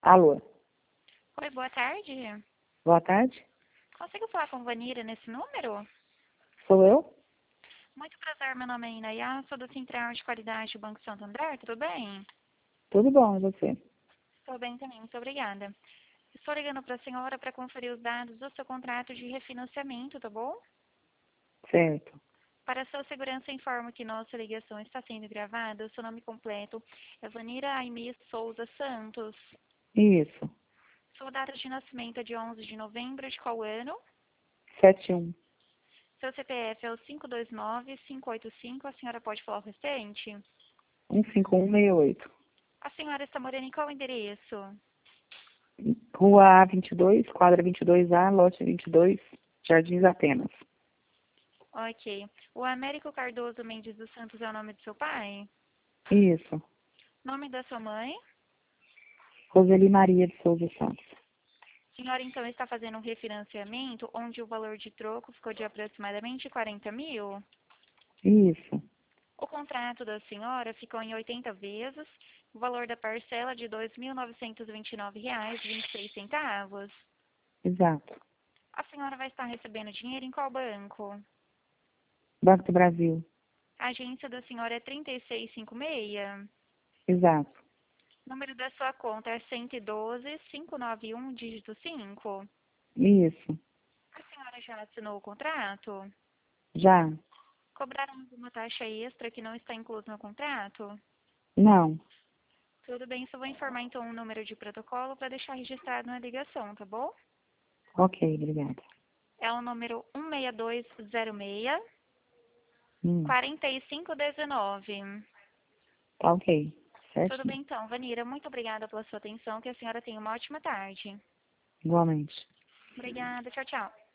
Alô, Oi, boa tarde. boa tarde. Consigo falar com Vanira nesse número? Sou eu? Muito prazer, meu nome é Inayá, sou do Central de Qualidade do Banco Santander, tudo bem? Tudo bom, e você? Estou bem também, muito obrigada. Estou ligando para a senhora para conferir os dados do seu contrato de refinanciamento, tá bom? Certo. Para sua segurança, informo que nossa ligação está sendo gravada. O seu nome completo é Vanira Aimee Souza Santos. Isso. Sua data de nascimento é de 11 de novembro de qual ano? 71 Seu CPF é o 529-585. A senhora pode falar o restante? 15168. A senhora está morando em qual endereço? Rua A22, quadra 22A, lote 22, Jardins Atenas. Ok. O Américo Cardoso Mendes dos Santos é o nome do seu pai? Isso. Nome da sua mãe? Roseli Maria de Souza Santos. A senhora então está fazendo um refinanciamento onde o valor de troco ficou de aproximadamente 40 mil? Isso. O contrato da senhora ficou em 80 vezes, o valor da parcela de R$ 2.929,26. Exato. A senhora vai estar recebendo dinheiro em qual banco? Banco do Brasil. A agência da senhora é 3656? Exato. O número da sua conta é 112-591, dígito 5. Isso. A senhora já assinou o contrato? Já? Cobraram alguma taxa extra que não está incluso no contrato? Não. Tudo bem, só vou informar então o número de protocolo para deixar registrado na ligação, tá bom? Ok, obrigada. É o número 16206 Hum, 4519. tá ok. Tudo Certinho. bem então, Vanira, muito obrigada pela sua atenção, que a senhora tenha uma ótima tarde. Igualmente. Obrigada, tchau, tchau.